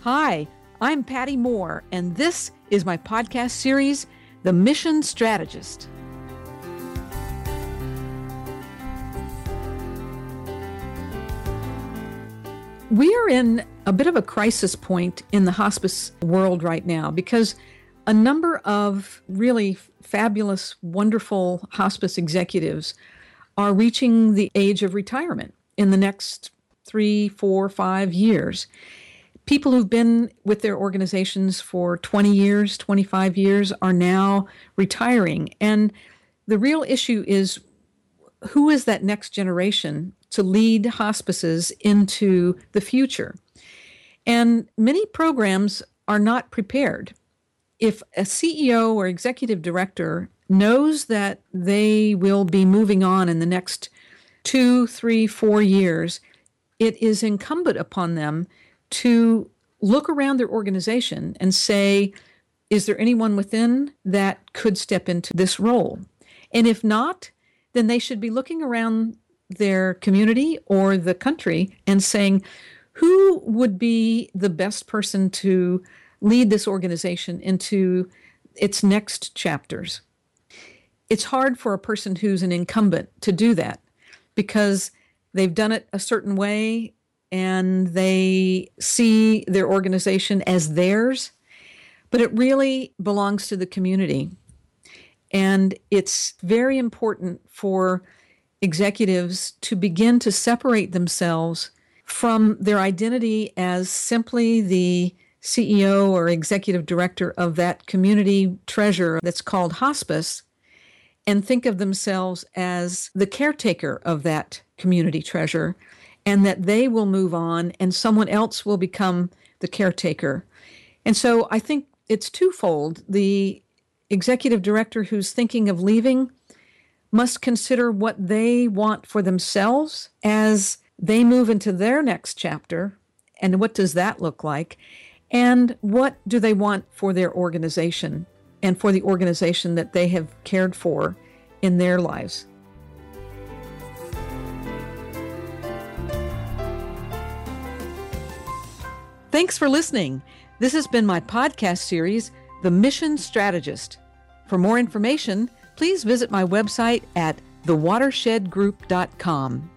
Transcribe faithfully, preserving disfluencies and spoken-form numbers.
Hi, I'm Patty Moore, and this is my podcast series, The Mission Strategist. We are in a bit of a crisis point in the hospice world right now because a number of really fabulous, wonderful hospice executives are reaching the age of retirement in the next three, four, five years. People who've been with their organizations for twenty years, twenty-five years are now retiring. And the real issue is, who is that next generation to lead hospices into the future? And many programs are not prepared. If a C E O or executive director knows that they will be moving on in the next two, three, four years, it is incumbent upon them to look around their organization and say, is there anyone within that could step into this role? And if not, then they should be looking around their community or the country and saying, who would be the best person to lead this organization into its next chapters? It's hard for a person who's an incumbent to do that because they've done it a certain way and they see their organization as theirs, but it really belongs to the community. And it's very important for executives to begin to separate themselves from their identity as simply the C E O or executive director of that community treasure that's called hospice, and think of themselves as the caretaker of that community treasure, and that they will move on and someone else will become the caretaker. And so I think it's twofold. The executive director who's thinking of leaving must consider what they want for themselves as they move into their next chapter, and what does that look like, and what do they want for their organization and for the organization that they have cared for in their lives. Thanks for listening. This has been my podcast series, The Mission Strategist. For more information, please visit my website at the watershed group dot com.